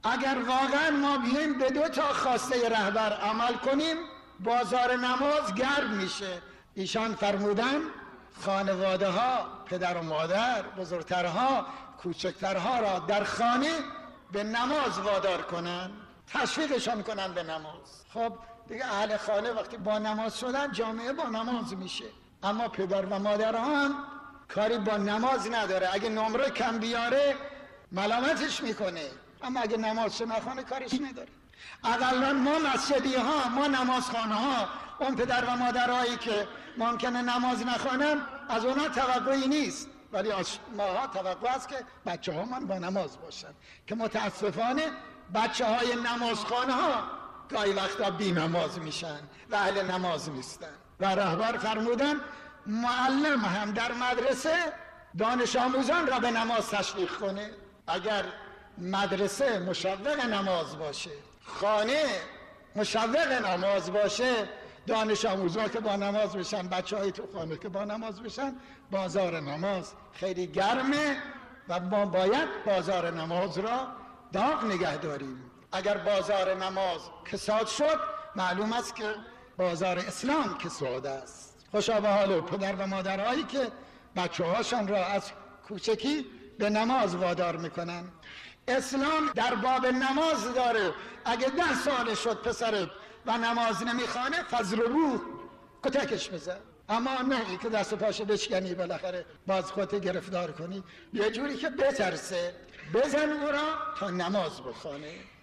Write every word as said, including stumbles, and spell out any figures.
اگر واقعا ما بیایم به دو تا خواسته رهبر عمل کنیم، بازار نماز گرم میشه. ایشان فرمودن خانواده ها، پدر و مادر، بزرگترها، کوچکترها را در خانه به نماز وادار کنن، تشویقشان کنن به نماز. خب دیگه اهل خانه وقتی با نماز شدن، جامعه با نماز میشه. اما پدر و مادر هم کاری با نماز نداره. اگه نمره کم بیاره ملامتش میکنه، اما اگه نمازش نخونه کارش نداره. اقلا ما مسجدی ها، ما نمازخانه ها، اون پدر و مادرهایی که ممکنه نماز نخوانن، از اونا توقعی نیست، ولی از ماها توقع است که بچه ها من با نماز باشن، که متاسفانه بچه های نمازخانه ها گاهی وقتا بی نماز میشن و اهل نماز نیستن. و رهبر فرمودن معلم هم در مدرسه دانش آموزان را به نماز تشویق کنه. اگر مدرسه مشوق نماز باشه، خانه مشوق نماز باشه، دانش آموزان که با نماز بشن، بچه های تو خانه که با نماز بشن، بازار نماز خیلی گرمه و ما باید بازار نماز را داغ نگه داریم. اگر بازار نماز کساد شد، معلوم است که بازار اسلام کساد است. خوشا به حال پدر و مادرهایی که بچه هاشان را از کوچکی به نماز وادار میکنن. اسلام در باب نماز داره، اگه ده سال شد پسرت و نماز نمیخوانه، فضربوه، کتکش بزن. اما نه که دست و پاشو بشکنی بالاخره باز خودت گرفتار کنی، یه جوری که بترسه، بزن او را تا نماز بخوانه.